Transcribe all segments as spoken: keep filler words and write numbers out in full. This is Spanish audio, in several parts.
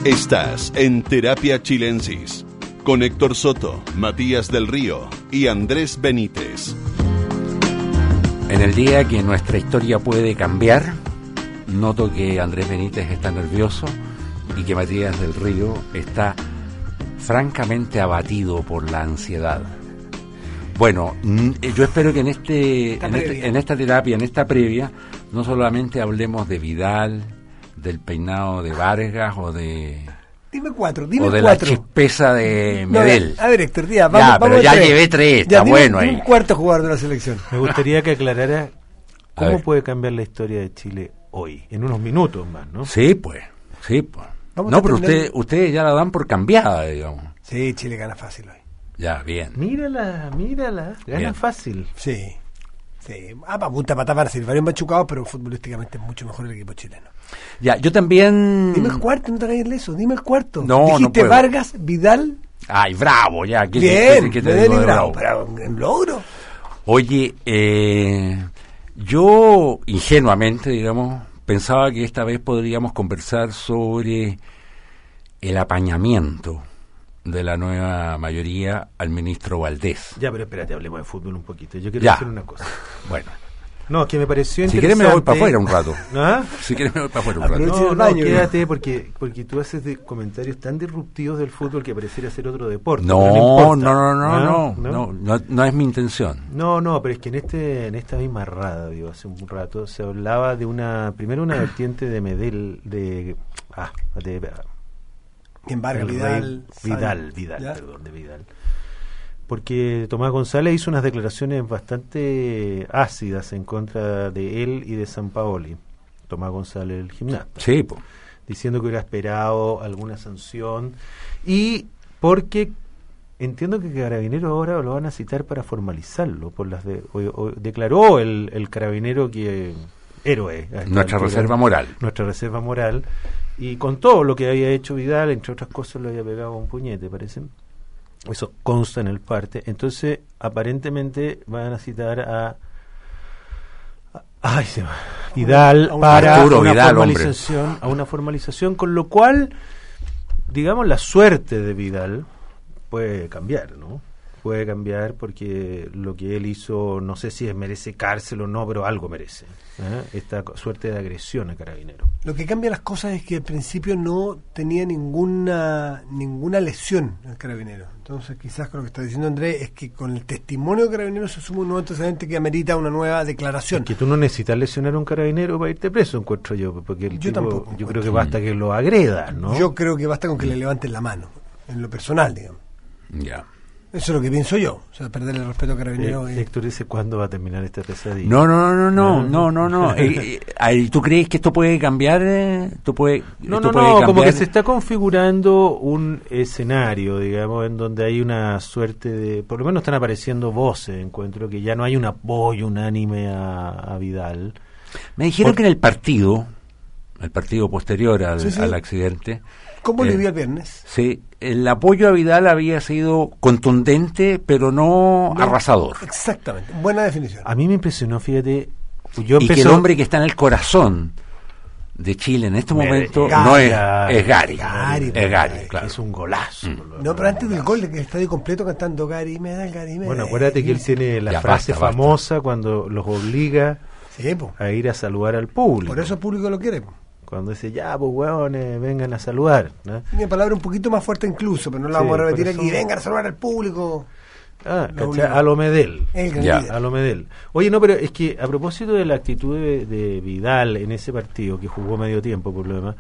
Estás en Terapia Chilensis con Héctor Soto, Matías del Río y Andrés Benítez. En el día que nuestra historia puede cambiar, noto que Andrés Benítez está nervioso y que Matías del Río está francamente abatido por la ansiedad. Bueno, yo espero que en este, en, este, en esta terapia, en esta previa, no solamente hablemos de Vidal, del peinado de Vargas o de... Dime cuatro, dime o de cuatro. la chispeza de Medel. No, a ver, Héctor, tía, vamos, ya, vamos pero ya tres. llevé tres, está ya, dime, bueno dime ahí. un cuarto jugador de la selección. Me gustaría que aclarara cómo ver. puede cambiar la historia de Chile hoy, en unos minutos más, ¿no? Sí, pues, sí, pues. Vamos No, a pero terminar- usted, ustedes ya la dan por cambiada, digamos. Sí, Chile gana fácil hoy. Ya, bien. Mírala, mírala, gana Bien. fácil. Sí. Sí. Ah, para punta patada van a ser varios machucados, pero futbolísticamente es mucho mejor el equipo chileno. Ya, yo también... Dime el cuarto, no te hagas eso, dime el cuarto. No, Dijiste no puedo. Vargas, Vidal. Ay, bravo, ya. ¿Qué, Bien, qué- qué te Medel digo y de Bravo, bravo? pero en logro. Oye, eh, yo ingenuamente, digamos, pensaba que esta vez podríamos conversar sobre el apañamiento de la nueva mayoría al ministro Valdés. Ya, pero espérate, hablemos de fútbol un poquito. Yo quiero Ya. decir una cosa. Bueno, No, que me pareció si interesante. quieres me voy para afuera un rato. ¿Ah? Si quieres me voy para afuera un Aprovecha. rato. No, el no, baño, quédate porque porque tú haces de comentarios tan disruptivos del fútbol que pareciera ser otro deporte. No, pero no, importa. no, no, ¿Ah? no, no, no, no es mi intención. No, no, pero es que en este en esta misma radio hace un rato se hablaba de una primero una vertiente de Medel de ah, de Bien, Vargas, el Vidal. rey- Sabe. Vidal, Vidal, ¿Ya? perdón, de Vidal. Porque Tomás González hizo unas declaraciones bastante ácidas en contra de él y de Sampaoli. Tomás González, el gimnasta, Sí, pues. diciendo que hubiera esperado alguna sanción y porque entiendo que Carabinero ahora lo van a citar para formalizarlo por las de, o- o- declaró el, el carabinero que héroe a esta Nuestra altura, reserva moral. nuestra reserva moral, y con todo lo que había hecho Vidal, entre otras cosas, lo había pegado un puñete, parece. Eso consta en el parte. Entonces, aparentemente van a citar a, a- ay, se va, Vidal a un para Arturo una Vidal, hombre. formalización, a una formalización, con lo cual, digamos, la suerte de Vidal puede cambiar, ¿no? Puede cambiar porque lo que él hizo, no sé si es merece cárcel o no, pero algo merece, ¿eh? Esta co- suerte de agresión a Carabinero. Lo que cambia las cosas es que al principio no tenía ninguna ninguna lesión el carabinero. Entonces, quizás con lo que está diciendo Andrés es que con el testimonio de carabinero se suma un nuevo antecedente que amerita una nueva declaración. Que tú no necesitas lesionar a un carabinero para irte preso, encuentro yo, porque el Yo tipo- tampoco yo encuentro. creo que basta que lo agredas, ¿no? Yo creo que basta con que le levanten la mano, en lo personal, digamos. Ya. Eso es lo que pienso yo. O sea, perder el respeto a carabinero. Eh, y- Héctor dice, ¿cuándo va a terminar esta pesadilla? No, no, no, no, Ah. no, no, no. Eh, eh, ay, ¿tú crees que esto puede cambiar? eh? ¿Tú puede, No, esto no, puede no, como cambiar? que se está configurando un escenario, digamos, en donde hay una suerte de... Por lo menos están apareciendo voces, encuentro, que ya no hay un apoyo unánime a, a Vidal. Me dijeron Por- que en el partido, el partido posterior al, Sí, sí. al accidente, ¿Cómo eh, le vi el viernes? sí, el apoyo a Vidal había sido contundente, pero no, No, arrasador. Exactamente. Buena definición. A mí me impresionó, fíjate, yo Y que el empecé... hombre que está en el corazón de Chile en este Gary, momento Gary, no es, Gary, es Gary. Gary, es Gary, Gary, claro. Es un golazo. Mm. por lo- No, pero antes del gol, de que el estadio completo cantando Gary Medal, Gary Medal. Bueno, acuérdate que él tiene la Ya, frase basta, basta. famosa cuando los obliga Sí, po. a ir a saludar al público. Por eso el público lo quiere. Po. Cuando dice, ya, pues, hueones, vengan a saludar, ¿no? Tiene palabra un poquito más fuerte incluso, pero no la Sí, vamos a repetir por eso- aquí. Vengan a saludar al público. Ah, Lo ¿cachai? obligó. A lo Medel. El gran Ya. líder. A lo Medel. Oye, no, pero es que a propósito de la actitud de, de Vidal en ese partido, que jugó medio tiempo por lo demás,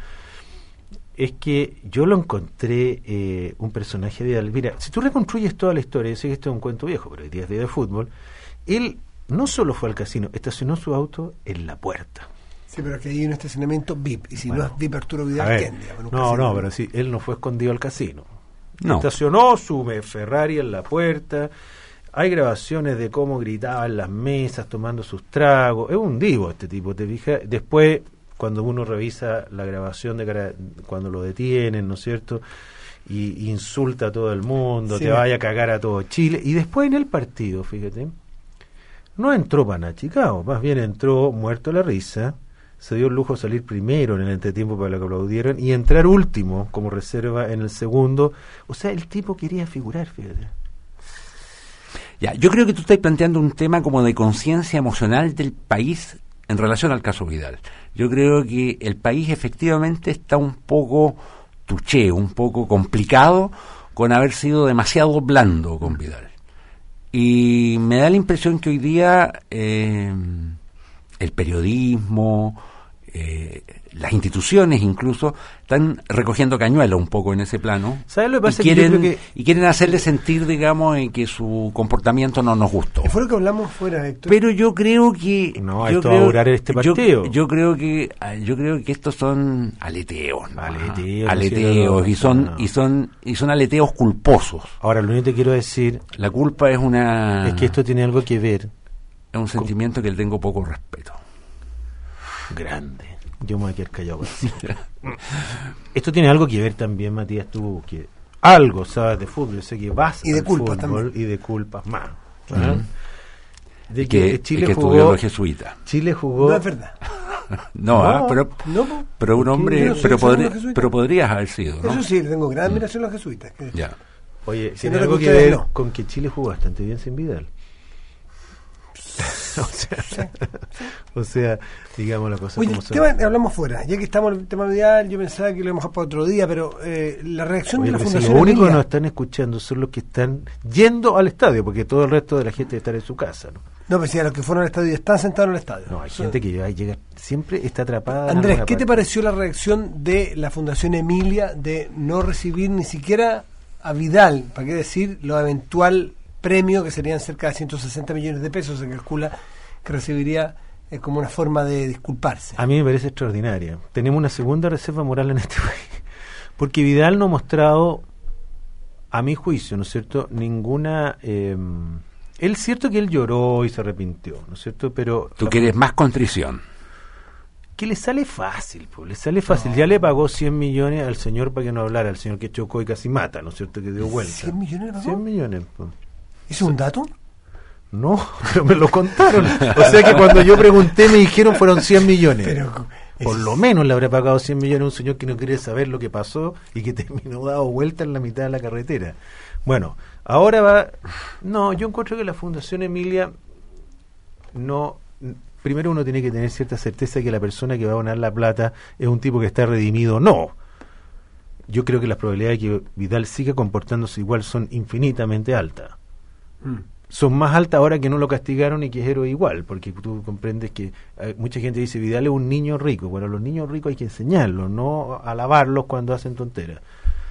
es que yo lo encontré eh, un personaje de Vidal. Mira, si tú reconstruyes toda la historia, yo sé que esto es un cuento viejo, pero hoy día es día de fútbol, él no solo fue al casino, estacionó su auto en la puerta. Sí, pero que hay un estacionamiento V I P. Y si Bueno. no es V I P Arturo A Vidal, ver, ¿quién? digamos? En un no, casino. no, pero sí, él no fue escondido al casino. No. Estacionó su me- Ferrari en la puerta. Hay grabaciones de cómo gritaba en las mesas tomando sus tragos. Es un divo este tipo, te fijas. Después, cuando uno revisa la grabación de cara- cuando lo detienen, ¿no es cierto? Y, y insulta a todo el mundo, Sí. te vaya a cagar a todo Chile. Y después en el partido, fíjate, no entró para Chicago, más bien entró muerto la risa se dio el lujo de salir primero en el entretiempo para lo que aplaudieron y entrar último como reserva en el segundo. O sea, el tipo quería figurar, fíjate. Ya, yo creo que tú estás planteando un tema como de conciencia emocional del país en relación al caso Vidal. Yo creo que el país efectivamente está un poco tuché, un poco complicado con haber sido demasiado blando con Vidal. Y me da la impresión que hoy día eh, el periodismo, eh, las instituciones incluso, están recogiendo cañuelas un poco en ese plano. ¿Sabes lo que pasa? Y quieren, que yo creo que... y quieren hacerle sentir, digamos, en que su comportamiento no nos gustó. Fue lo que hablamos fuera, Héctor. Pero yo creo que... No, yo esto creo, va a durar este partido. Yo, yo creo que yo creo que estos son aleteos. ¿no? Aleteos. Aleteos. Y son, no. y, son, y son aleteos culposos. Ahora, lo único que te quiero decir... La culpa es una... Es que esto tiene algo que ver... Es un sentimiento con... que le tengo poco respeto. Grande. Yo me voy a quedar callado. Esto tiene algo que ver también, Matías, tú que algo sabes de fútbol, yo sé que vas y de al culpas fútbol también. Y de culpas más. Uh-huh. De y que, que Chile y que jugó estudió los jesuitas. Chile jugó. No es verdad. no, no, ¿ah? pero, no, pero un hombre, no pero, podría, jesuita. pero podrías haber sido, ¿no? Eso sí, le tengo gran admiración a los jesuitas. Que... Ya. Oye, si tiene no algo que ustedes, ver no. con que Chile jugó bastante bien sin Vidal. o, sea, sí, sí. o sea, digamos la cosa Oye, como son. tema, hablamos fuera, ya que estamos en el tema mundial, yo pensaba que lo íbamos a para otro día, pero eh, la reacción Oye, de la si Fundación los únicos Emilia, que nos están escuchando son los que están yendo al estadio, porque todo el resto de la gente está en su casa, ¿no? No, pues sí, a los que fueron al estadio y están sentados en el estadio. No, hay gente que llega, llega siempre está atrapada. Andrés, en ¿qué te parte. pareció la reacción de la Fundación Emilia de no recibir ni siquiera a Vidal, para qué decir, lo eventual premio, que serían cerca de ciento sesenta millones de pesos, se calcula que recibiría eh, como una forma de disculparse? A mí me parece extraordinaria. Tenemos una segunda reserva moral en este país, porque Vidal no ha mostrado, a mi juicio, ¿no es cierto?, ninguna... Eh, él es cierto que él lloró y se arrepintió, ¿no es cierto? Pero tú quieres más contrición. Que le sale fácil, pues, le sale fácil. No. Ya le pagó cien millones al señor para que no hablara, al señor que chocó y casi mata, ¿no es cierto? Que dio vuelta. ¿cien millones le pagó? cien millones. Pues. ¿Es un dato? No, pero me lo contaron. O sea que cuando yo pregunté me dijeron fueron cien millones. Pero por es... lo menos le habrá pagado cien millones a un señor que no quiere saber lo que pasó y que terminó dado vuelta en la mitad de la carretera. Bueno, ahora va... No, yo encuentro que la Fundación Emilia no... Primero uno tiene que tener cierta certeza de que la persona que va a donar la plata es un tipo que está redimido. No. Yo creo que las probabilidades de que Vidal siga comportándose igual son infinitamente altas. Mm. Son más altas ahora que no lo castigaron y que es héroe igual, porque tú comprendes que eh, mucha gente dice Vidal es un niño rico. Bueno, los niños ricos hay que enseñarlos, no alabarlos cuando hacen tonteras.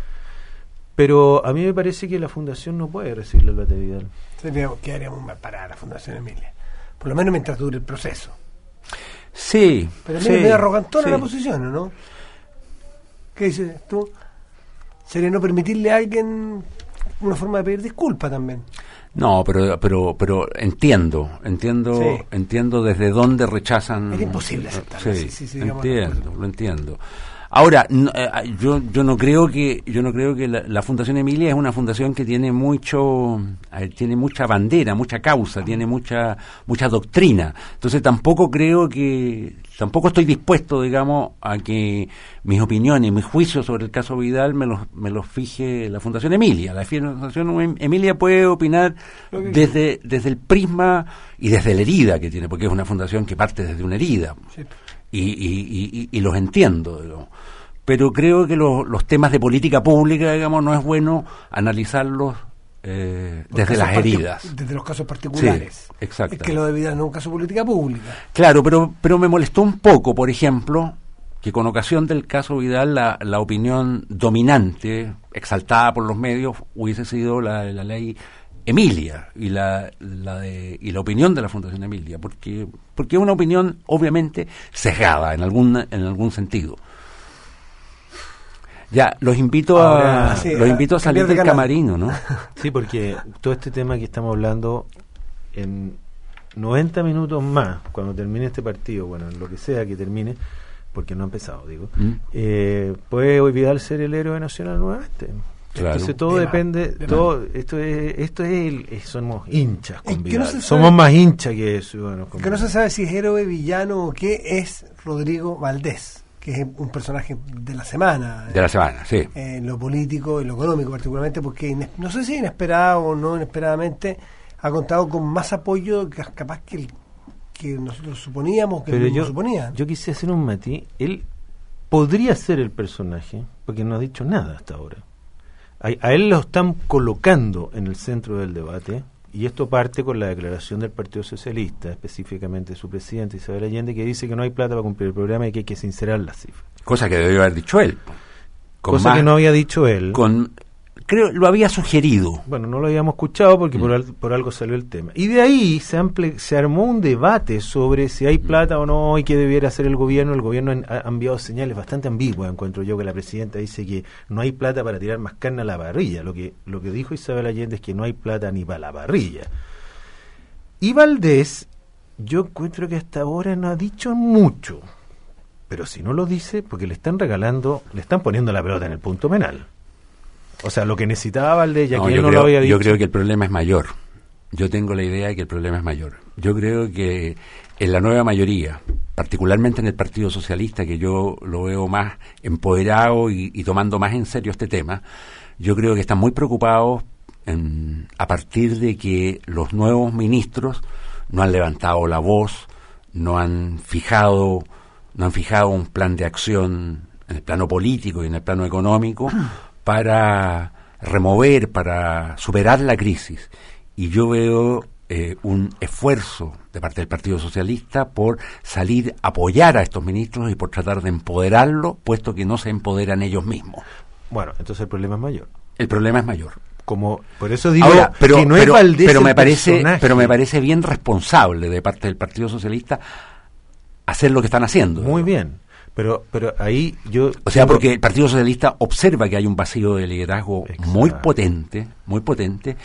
Pero a mí me parece que la Fundación no puede recibir la plata de Vidal. ¿Qué haríamos más para la Fundación Emilia? Por lo menos mientras dure el proceso. Sí. Pero sí, es medio arrogantona sí. la posición, ¿no? ¿Qué dices tú? Sería no permitirle a alguien una forma de pedir disculpas también. No, pero pero pero entiendo, entiendo, sí. entiendo desde dónde rechazan. Es imposible aceptarlo. Sí, sí, sí, sí, entiendo, lo entiendo. Ahora, no, eh, yo yo no creo que yo no creo que la, la Fundación Emilia es una fundación que tiene mucho eh, tiene mucha bandera, mucha causa, tiene mucha mucha doctrina. Entonces tampoco creo que tampoco estoy dispuesto, digamos, a que mis opiniones, mis juicios sobre el caso Vidal me los me los fije la Fundación Emilia. La Fundación Emilia puede opinar desde desde el prisma y desde la herida que tiene, porque es una fundación que parte desde una herida. Sí. Y, y, y, y los entiendo, digamos. Pero creo que los, los temas de política pública, digamos, no es bueno analizarlos eh, desde las heridas. Desde los casos particulares. Sí, exacto. Es que lo de Vidal no es un caso de política pública. Claro, pero pero me molestó un poco, por ejemplo, que con ocasión del caso Vidal la, la opinión dominante, exaltada por los medios, hubiese sido la, la ley Emilia y la, la de, y la opinión de la Fundación Emilia, porque porque es una opinión obviamente sesgada en algún en algún sentido. Ya, los invito Ahora, a sí, los invito a salir de del canal. camarino, ¿no? Sí, porque todo este tema que estamos hablando en noventa minutos más, cuando termine este partido, bueno, en lo que sea que termine, porque no ha empezado, digo, ¿Mm? eh, ¿puede hoy Vidal ser el héroe nacional nuevamente? Claro. Entonces todo de depende, más, de todo esto es, esto es, el, es somos hinchas con Es que Vidal. no se sabe- Somos más hinchas que ciudadanos. con Que no Vidal. se sabe si es héroe, villano o qué es Rodrigo Valdés, que es un personaje de la semana. De la semana, sí. eh, En lo político, en lo económico particularmente, porque ines- no sé si inesperado o no inesperadamente ha contado con más apoyo que capaz que el que nosotros suponíamos, que Pero el mismo yo, suponía. yo quise hacer un matiz. Él podría ser el personaje, porque no ha dicho nada hasta ahora. A, a él lo están colocando en el centro del debate, y esto parte con la declaración del Partido Socialista, específicamente su presidente Isabel Allende, que dice que no hay plata para cumplir el programa y que hay que sincerar las cifras. Cosa que debió haber dicho él. Con Cosa más- que no había dicho él. con creo lo había sugerido. Bueno, no lo habíamos escuchado porque Mm. por, al- por algo salió el tema. Y de ahí se, ample- se armó un debate sobre si hay plata o no y qué debiera hacer el gobierno. El gobierno han- ha enviado señales bastante ambiguas, encuentro yo, que la presidenta dice que no hay plata para tirar más carne a la parrilla. Lo que, lo que dijo Isabel Allende es que no hay plata ni para la parrilla. Y Valdés, yo encuentro que hasta ahora no ha dicho mucho. Pero si no lo dice, porque le están regalando, le están poniendo la pelota en el punto penal. O sea, lo que necesitaba Valdés, ya No, que él yo no creo, lo había dicho. yo creo que el problema es mayor. Yo tengo la idea de que el problema es mayor. Yo creo que en la nueva mayoría, particularmente en el Partido Socialista, que yo lo veo más empoderado y, y tomando más en serio este tema, yo creo que están muy preocupados en, a partir de que los nuevos ministros no han levantado la voz, no han fijado, no han fijado un plan de acción en el plano político y en el plano económico para remover, para superar la crisis. Y yo veo eh, un esfuerzo de parte del Partido Socialista por salir a apoyar a estos ministros y por tratar de empoderarlos, puesto que no se empoderan ellos mismos. Bueno, entonces el problema es mayor. El problema es mayor. Como por eso digo Ahora, pero, que no pero, es Valdés pero el me parece, personaje. pero me parece bien responsable de parte del Partido Socialista hacer lo que están haciendo. Muy bien, pero pero ahí yo O sea, tengo- porque el Partido Socialista observa que hay un vacío de liderazgo Exacto. muy potente, muy potente,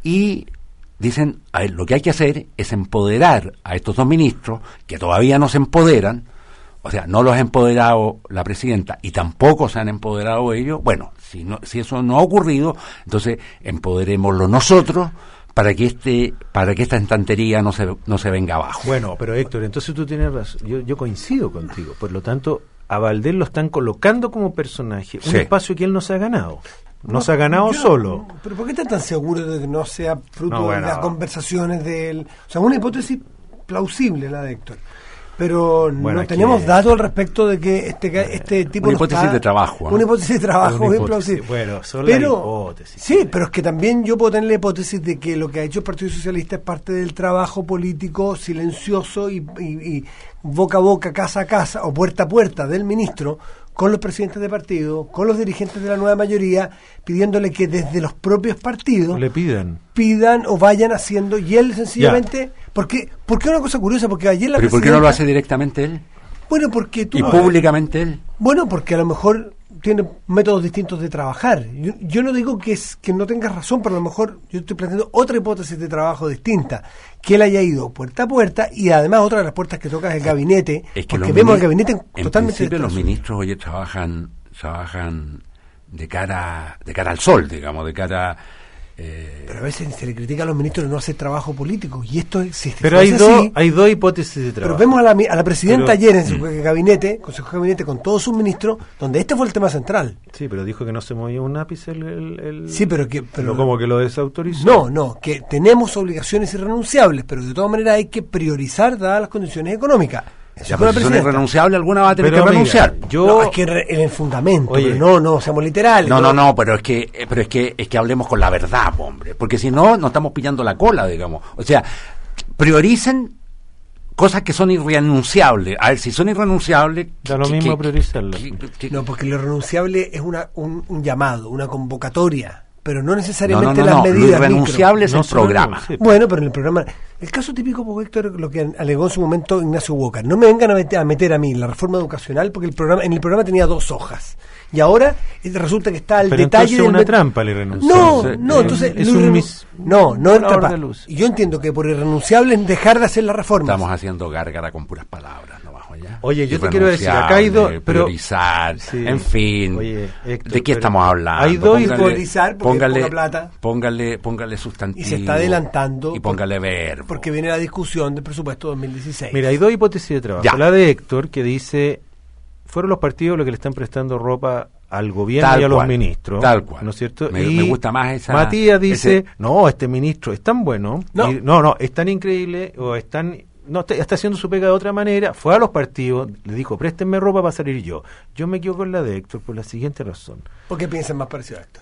y dicen, a ver, lo que hay que hacer es empoderar a estos dos ministros, que todavía no se empoderan, o sea, no los ha empoderado la presidenta y tampoco se han empoderado ellos. Bueno, si no, si eso no ha ocurrido, entonces empoderémoslo nosotros para que este, para que esta estantería no se, no se venga abajo. Bueno, pero Héctor, entonces tú tienes razón. Yo, yo coincido contigo. Por lo tanto, a Valdés lo están colocando como personaje, un Sí. espacio que él no se ha ganado. No, se ha ganado yo no- solo. ¿Pero por qué estás tan seguro de que no sea fruto No, bueno. de las conversaciones de él? O sea, una hipótesis plausible la de Héctor. Pero Bueno, no aquí tenemos es- datos al respecto de que este ca- este tipo Una no hipótesis está- de trabajo, ¿eh? Una hipótesis de trabajo Es una bien hipótesis. plausible. Bueno, son las pero, hipótesis. Sí, pero es que también yo puedo tener la hipótesis de que lo que ha hecho el Partido Socialista es parte del trabajo político silencioso y, y- y boca a boca, casa a casa o puerta a puerta del ministro con los presidentes de partido, con los dirigentes de la nueva mayoría, pidiéndole que desde los propios partidos Le pidan. pidan o vayan haciendo, y él sencillamente, porque porque una cosa curiosa, porque ayer la ¿Pero por qué no lo presidenta- hace directamente él? Bueno, porque tú Y públicamente él. bueno, porque a lo mejor tiene métodos distintos de trabajar. Yo, yo no digo que es que no tengas razón, pero a lo mejor yo estoy planteando otra hipótesis de trabajo distinta, que él haya ido puerta a puerta, y además otra de las puertas que toca es el gabinete, Es que porque los vemos el mini- gabinete en totalmente principio los desplazado. ministros oye trabajan trabajan de cara de cara al sol, digamos, de cara eh, Pero a veces se le critica a los ministros de no hacer trabajo político, y esto es, si Pero fuese hay dos, así, hay dos hipótesis de pero trabajo. vemos a la, mi- a la presidenta Pero- ayer en su gabinete, consejo de gabinete con todos sus ministros, donde este fue el tema central. Sí, pero dijo que no se movía un ápice el... el- el- Sí, pero que... Pero, no, como que lo desautorizó. No, no, que tenemos obligaciones irrenunciables, pero de todas maneras hay que priorizar dadas las condiciones económicas. Eso ya, fue la pues, si son presidenta. irrenunciables, alguna va a tener Pero, que amiga, renunciar. yo... No, es que re- en el fundamento, Oye. pero no, no, seamos literales. No, no, no, pero es que eh, pero es que es que hablemos con la verdad, hombre, porque si no nos estamos pillando la cola, digamos. O sea, prioricen cosas que son irrenunciables. A ver, si son irrenunciables, Da lo que- mismo que- priorizarlas. que- que- No, porque lo renunciable es una, un, un llamado, una convocatoria, pero no no, necesariamente no, no, las no, lo medidas irrenunciable es No el solo- programa. sí. micro. Bueno, pero en el programa, El caso típico, pues, Héctor, lo que alegó en su momento Ignacio Boca. No me vengan a meter, a meter a mí la reforma educacional, porque el programa en el programa tenía dos hojas. Y ahora eh, resulta que está el Pero detalle entonces del una met- trampa le renunció. No, Entonces, no, eh, entonces es lo un irrenu- mis- no, no un es ahorro trampa. de luz. Y yo entiendo que por irrenunciable es dejar de hacer la reforma. Estamos haciendo gárgara con puras palabras, no bajo allá. Oye, yo te quiero decir, acá hay dos, pero- priorizar, Sí. en fin. Oye, Héctor, ¿de qué pero estamos hablando? hay dos y priorizar porque es poca plata. Póngale, póngale sustantivo. Y se está adelantando Y póngale verbo. Porque viene la discusión del presupuesto dos mil dieciséis. Mira, hay dos hipótesis de trabajo. Ya. La de Héctor, que dice, fueron los partidos los que le están prestando ropa al gobierno Tal y a los cual, ministros. tal cual. ¿No es cierto? Me- y me gusta más esa- Matías dice, ese- no, este ministro es tan bueno. No. y- no, no, es tan increíble o es tan... No, está, está haciendo su pega de otra manera. Fue a los partidos, le dijo, préstenme ropa para salir yo. Yo me quedo con la de Héctor por la siguiente razón. ¿Por qué piensan más parecido a Héctor?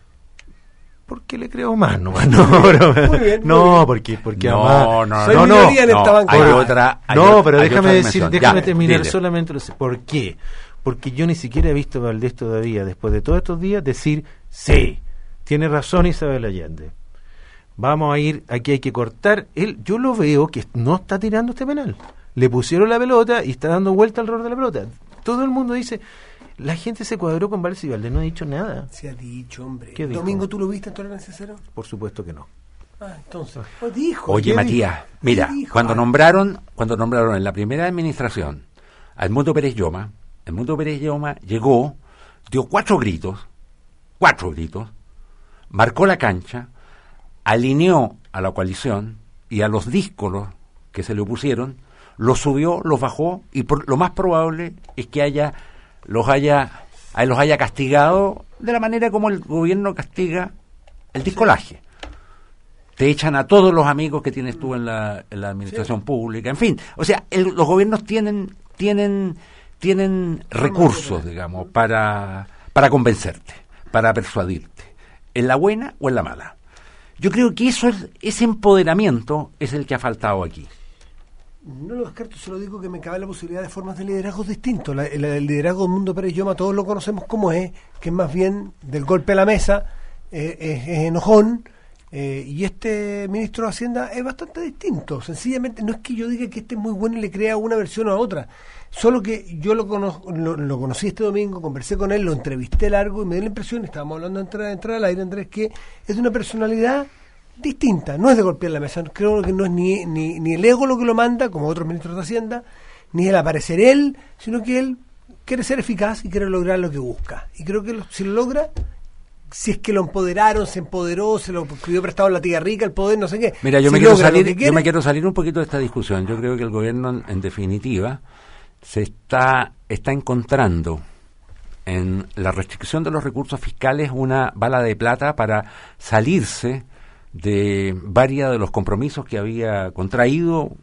Porque le creo más, no, no, broma. Muy bien, muy no, bien. porque, porque No, además- no, Soy no, no, minoría en no, esta bancada. hay otra- hay no, otra- pero hay déjame otra decir, dimensión. déjame Ya, terminar dile. solamente. Lo sé. ¿Por qué? Porque yo ni siquiera he visto a Valdés todavía, después de todos estos días, decir, sí, tiene razón Isabel Allende. Vamos a ir, aquí hay que cortar. Él, yo lo veo que no está tirando este penal. Le pusieron la pelota y está dando vuelta alrededor de la pelota. Todo el mundo dice, la gente se cuadró con Valdés y Valdés no ha dicho nada. Se ha dicho, hombre. ¿Qué dijo? ¿Domingo tú lo viste en Tolerancia Cero? Por supuesto que no. Ah, entonces. Lo dijo. Oye, ¿qué Matías, dijo? mira, ¿Qué dijo? cuando Ah, nombraron, cuando nombraron en la primera administración a Edmundo Pérez Lloma, Edmundo Pérez Lloma llegó, dio cuatro gritos, cuatro gritos, marcó la cancha, alineó a la coalición y a los díscolos que se le opusieron, los subió, los bajó y por, lo más probable es que haya los haya a- los haya castigado de la manera como el gobierno castiga el discolaje. Te echan a todos los amigos que tienes tú en la, en la administración pública, en fin, o sea, el- los gobiernos tienen tienen tienen recursos, digamos, para para convencerte, para persuadirte, en la buena o en la mala. Yo creo que eso es, ese empoderamiento es el que ha faltado aquí. No lo descarto, se lo digo que me cabe la posibilidad de formas de liderazgos distintos. La- el, el liderazgo del Mundo Pérez Lloma, todos lo conocemos como es, que es más bien del golpe a la mesa, eh, es, es enojón, eh, y este ministro de Hacienda es bastante distinto. Sencillamente, no es que yo diga que este es muy bueno y le crea una versión a otra, solo que yo lo, conozco, lo, lo conocí este domingo, conversé con él, lo entrevisté largo y me dio la impresión, estábamos hablando de entrar, de entrar al aire, Andrés, que es de una personalidad distinta, no es de golpear la mesa, creo que no es ni, ni, ni el ego lo que lo manda, como otros ministros de Hacienda, ni el aparecer él, sino que él quiere ser eficaz y quiere lograr lo que busca. Y creo que lo, si lo logra, si es que lo empoderaron, se empoderó, se lo pidió prestado a la tía rica, el poder, no sé qué. Mira, yo Si me quiero logra lo salir, que yo quiere, me quiero salir un poquito de esta discusión. Yo creo que el gobierno, en, en definitiva, se está está encontrando en la restricción de los recursos fiscales una bala de plata para salirse de varios de los compromisos que había contraído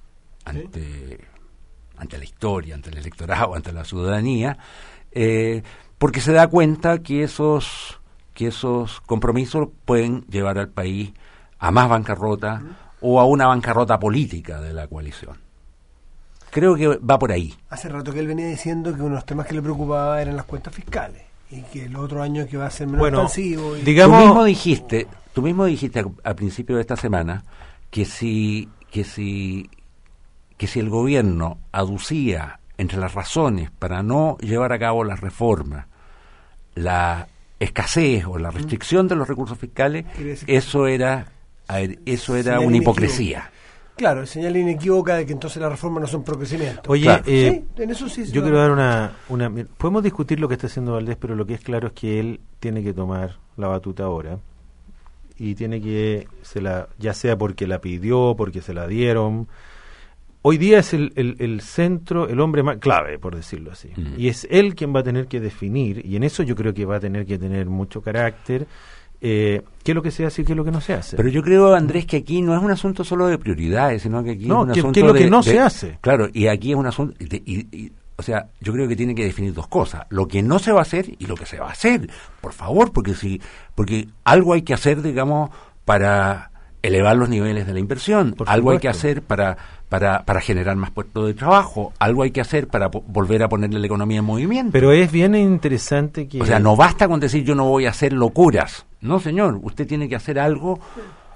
ante ante la historia, ante el electorado, ante la ciudadanía, eh, porque se da cuenta que esos que esos compromisos pueden llevar al país a más bancarrota o a una bancarrota política de la coalición. Creo que va por ahí. hace rato que él venía diciendo que uno de los temas que le preocupaba eran las cuentas fiscales y que el otro año que va a ser menos Bueno, expansivo. Y, digamos- Tú mismo dijiste, tú mismo dijiste al, al principio de esta semana que si que si que si el gobierno aducía entre las razones para no llevar a cabo las reformas la escasez o la restricción de los recursos fiscales, Quiere decir que- eso era a ver, eso era señal una inequívoca. hipocresía. Claro, señal inequívoca de que entonces las reformas no son pro crecimiento. Oye, Claro. eh, Sí, en eso sí se yo va. quiero dar una, una... Podemos discutir lo que está haciendo Valdés, pero lo que es claro es que él tiene que tomar la batuta ahora y tiene que, se la, ya sea porque la pidió, porque se la dieron. Hoy día es el, el, el centro, el hombre más clave, por decirlo así. Mm. Y es él quien va a tener que definir, y en eso yo creo que va a tener que tener mucho carácter, eh, qué es lo que se hace y qué es lo que no se hace. Pero yo creo, Andrés, que aquí no es un asunto solo de prioridades, sino que aquí No, es un ¿qué- asunto qué es lo que de- no de- se hace? Claro, y aquí es un asunto... de- y- y- o sea, yo creo que tiene que definir dos cosas, lo que no se va a hacer y lo que se va a hacer, por favor, porque si porque algo hay que hacer, digamos, para elevar los niveles de la inversión, Por algo hay que supuesto. hacer para para para generar más puestos de trabajo, algo hay que hacer para po- volver a ponerle la economía en movimiento. Pero es bien interesante que... O sea, no basta con decir yo no voy a hacer locuras. No, señor, usted tiene que hacer algo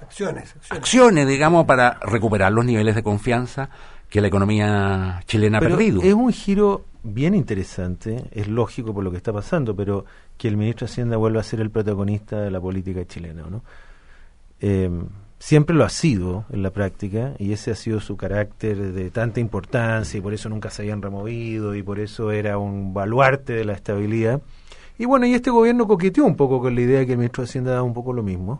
Acciones, acciones. acciones, digamos, para recuperar los niveles de confianza que la economía chilena pero ha perdido. Es un giro bien interesante, es lógico por lo que está pasando, pero que el ministro de Hacienda vuelva a ser el protagonista de la política chilena, ¿no? Eh, siempre lo ha sido en la práctica, y ese ha sido su carácter de tanta importancia, y por eso nunca se habían removido, y por eso era un baluarte de la estabilidad. Y bueno, y este gobierno coqueteó un poco con la idea de que el ministro de Hacienda daba un poco lo mismo,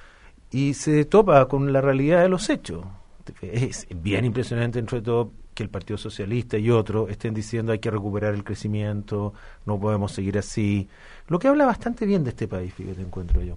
y se topa con la realidad de los hechos. Es bien impresionante, dentro de todo, que el Partido Socialista y otros estén diciendo hay que recuperar el crecimiento, no podemos seguir así, lo que habla bastante bien de este país, fíjate, encuentro yo.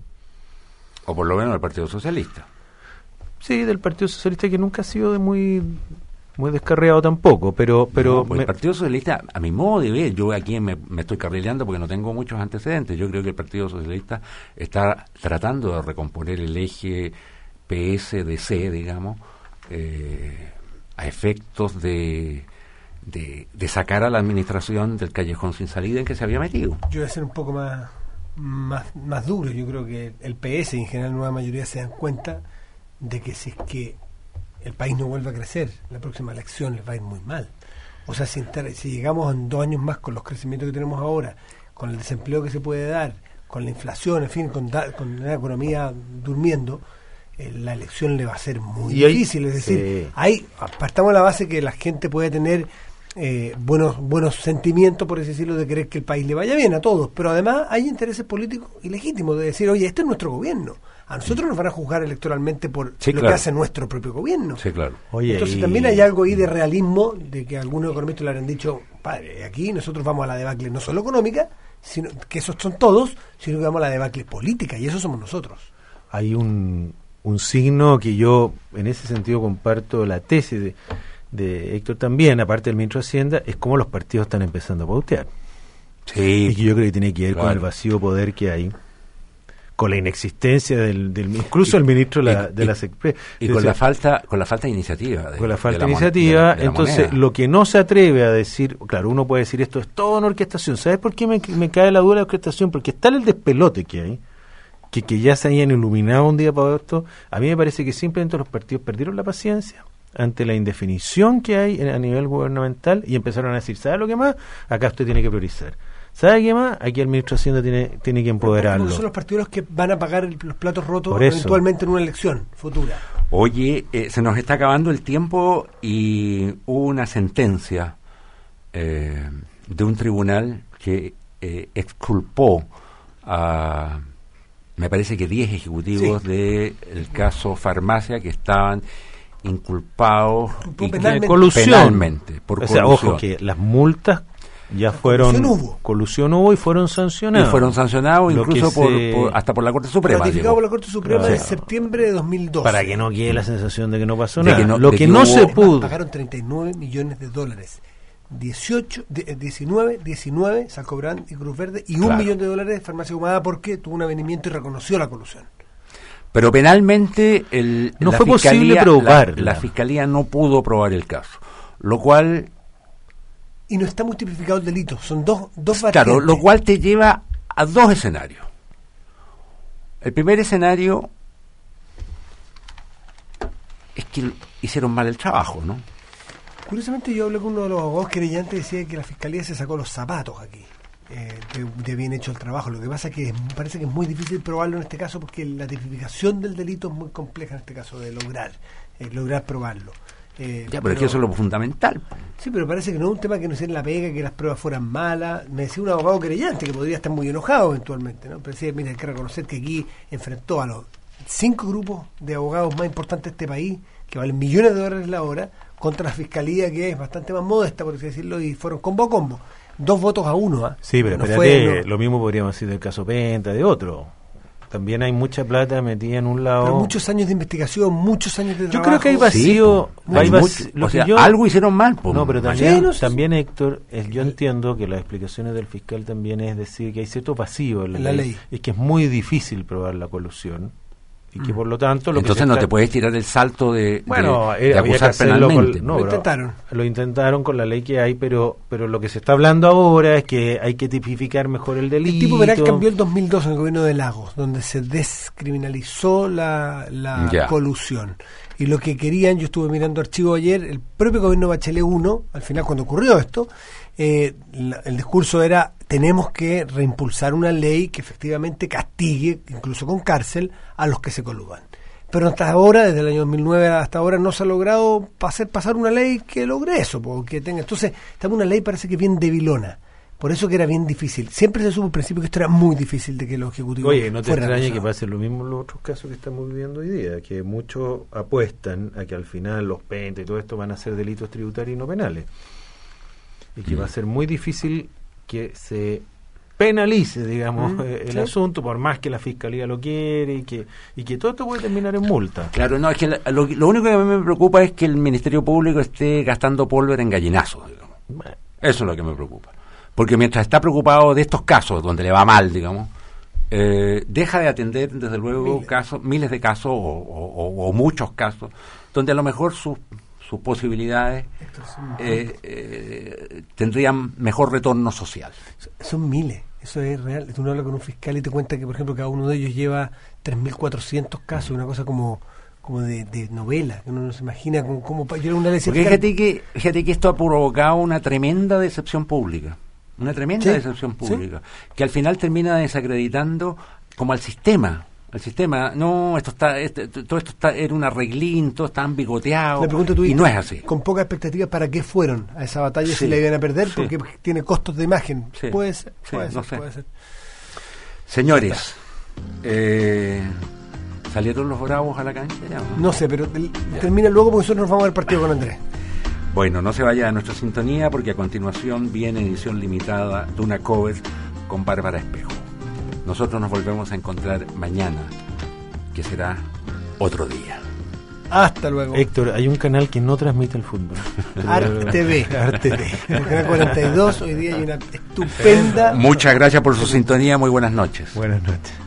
O por lo menos el Partido Socialista. Sí, del Partido Socialista, que nunca ha sido de muy muy descarriado tampoco, pero... pero no, pues me... el Partido Socialista, a mi modo de ver, yo aquí me, me estoy carrileando porque no tengo muchos antecedentes, yo creo que el Partido Socialista está tratando de recomponer el eje P S D C, digamos, eh, a efectos de, de, de sacar a la administración del callejón sin salida en que se había metido. Yo voy a ser un poco más, más, más duro. Yo creo que el P S y en general la nueva mayoría se dan cuenta de que si es que el país no vuelve a crecer, la próxima elección les va a ir muy mal. O sea, si, si llegamos en dos años más con los crecimientos que tenemos ahora, con el desempleo que se puede dar, con la inflación, en fin, con, da, con una economía durmiendo, eh, la elección le va a ser muy y difícil. Hay, es decir, sí. hay, partamos de la base que la gente puede tener eh, buenos buenos sentimientos, por así decirlo, de querer que el país le vaya bien a todos, pero además hay intereses políticos ilegítimos de decir, oye, este es nuestro gobierno. A nosotros nos van a juzgar electoralmente por sí, lo claro. que hace nuestro propio gobierno. Sí, claro. Oye, Entonces y... también hay algo ahí de realismo, de que algunos economistas le habrán dicho, padre, aquí nosotros vamos a la debacle no solo económica, sino que esos son todos, sino que vamos a la debacle política, y eso somos nosotros. Hay un, un signo que yo, en ese sentido, comparto la tesis de, de Héctor también, aparte del ministro de Hacienda, es cómo los partidos están empezando a pautear. Sí. Y que yo creo que tiene que ver claro. con el vacío poder que hay, con la inexistencia del, del incluso el ministro de la, y, de la SECPRE y con la falta con la falta de iniciativa de, con la falta de, de la iniciativa de, de la entonces moneda. Lo que no se atreve a decir, claro, uno puede decir esto es todo una orquestación. ¿Sabes por qué me, me cae la duda de la orquestación? Porque está el despelote que hay, que, que ya se hayan iluminado un día para esto. A mí me parece que simplemente los partidos perdieron la paciencia ante la indefinición que hay a nivel gubernamental y empezaron a decir, ¿sabe lo que más? Acá usted tiene que priorizar. ¿Sabe qué más? Aquí el ministro de Hacienda tiene, tiene que empoderarlo. Son los partidos los que van a pagar el, los platos rotos eventualmente en una elección futura. Oye, eh, se nos está acabando el tiempo y hubo una sentencia eh, de un tribunal que eh, exculpó a, me parece que diez ejecutivos sí. del caso Farmacia que estaban inculpados y penalmente. Colusión. penalmente por o sea, colusión. Ojo, que las multas ya la fueron colusión hubo. colusión hubo y fueron sancionados y fueron sancionados incluso por, se... por hasta por la Corte Suprema ratificado por la Corte Suprema claro. en septiembre de dos mil doce para que no quede la sensación de que no pasó nada. Que no, lo que, que no hubo... se pudo pagaron treinta y nueve millones de dólares, dieciocho, diecinueve, diecinueve Salcobrand y Cruz Verde, y claro. un millón de dólares de Farmacia Humada porque tuvo un avenimiento y reconoció la colusión. Pero penalmente el, no la fue fiscalía, posible probar. La, la fiscalía no pudo probar el caso, lo cual... Y no está muy tipificado el delito, son dos, dos claro, variantes. Lo cual te lleva a dos escenarios. El primer escenario es que hicieron mal el trabajo, ¿no? Curiosamente yo hablé con uno de los abogados querellantes y decía que la fiscalía se sacó los zapatos aquí. Eh, de, de bien hecho el trabajo. Lo que pasa es que parece que es muy difícil probarlo en este caso porque la tipificación del delito es muy compleja en este caso de lograr eh, lograr probarlo. Eh, ya, pero, pero es que eso es lo fundamental. Sí, pero parece que no es un tema que no hiciera la pega, que las pruebas fueran malas. Me decía un abogado querellante que podría estar muy enojado eventualmente, ¿no? Pero decía, mira, hay que reconocer que aquí enfrentó a los cinco grupos de abogados más importantes de este país, que valen millones de dólares la hora, contra la fiscalía, que es bastante más modesta, por así decirlo, y fueron combo a combo. Dos votos a uno, ¿eh? Sí, pero no espérate, fue, no. Lo mismo podríamos decir del caso Penta, de otro. También hay mucha plata metida en un lado. Pero muchos años de investigación, muchos años de yo trabajo. Yo creo que hay vacío. Sí, hay vac- mucho, lo o que sea, yo, algo hicieron mal. Pues, no, pero también, no, también Héctor, es, yo entiendo que las explicaciones del fiscal también es decir que hay cierto vacío en la, en la ley. ley. Es que es muy difícil probar la colusión. y que por lo tanto lo entonces que no está... te puedes tirar el salto de, bueno, de, de había que acusar hacerlo penalmente. con- no, Lo pero intentaron. Lo intentaron con la ley que hay, pero pero lo que se está hablando ahora es que hay que tipificar mejor el delito. El tipo penal cambió el dos mil dos en el gobierno de Lagos, donde se descriminalizó la, la Ya. colusión. Y lo que querían, yo estuve mirando archivos ayer, el propio gobierno Bachelet uno, al final cuando ocurrió esto, eh, la- el discurso era, tenemos que reimpulsar una ley que efectivamente castigue, incluso con cárcel, a los que se coludan. Pero hasta ahora, desde el año dos mil nueve hasta ahora, no se ha logrado hacer pasar una ley que logre eso, porque tenga. Entonces, estamos una ley parece que bien debilona. Por eso que era bien difícil. Siempre se supo al principio que esto era muy difícil de que los ejecutivos Oye, no te fueran extrañe que acusados. pase lo mismo en los otros casos que estamos viviendo hoy día, que muchos apuestan a que al final los pentes y todo esto van a ser delitos tributarios y no penales. Y que Mm. va a ser muy difícil que se penalice, digamos, Mm, eh, el sí. asunto, por más que la fiscalía lo quiere y que y que todo esto puede terminar en multa. Claro, no, es que la- lo, lo único que a mí me preocupa es que el Ministerio Público esté gastando pólvora en gallinazos, digamos. Bueno, Eso es lo que me preocupa. Porque mientras está preocupado de estos casos, donde le va mal, digamos, eh, deja de atender, desde luego, Miles. casos, miles de casos o, o- o- o muchos casos, donde a lo mejor sus sus posibilidades eh, eh, tendrían mejor retorno social. Son miles, eso es real. Tú no hablas con un fiscal y te cuenta que, por ejemplo, cada uno de ellos lleva tres mil cuatrocientos casos, una cosa como como de, de novela, que uno no se imagina como... como pa- yo una vez decía, Porque fiscal, fíjate que, fíjate que esto ha provocado una tremenda decepción pública, una tremenda Sí, decepción pública, que al final termina desacreditando como al sistema, al sistema, no, esto está, este, todo esto está, era un arreglín, todo está bigoteado, le pregunto tú, y no es así. con pocas expectativas, ¿para qué fueron a esa batalla Sí, si la iban a perder? sí. Porque tiene costos de imagen. Sí, Puede ser, sí, puede no ser, sé. puede ser. Señores, eh, ¿salieron los bravos a la cancha ya, o no? No sé, pero el- termina luego porque nosotros nos vamos al partido con Andrés. Bueno, no se vaya de nuestra sintonía porque a continuación viene edición limitada de una cover con Bárbara Espejo. Nosotros nos volvemos a encontrar mañana, que será otro día. Hasta luego. Héctor, hay un canal que no transmite el fútbol. Arte T V. Arte T V. En el canal cuarenta y dos hoy día hay una estupenda... Muchas gracias por su sintonía, muy buenas noches. Buenas noches.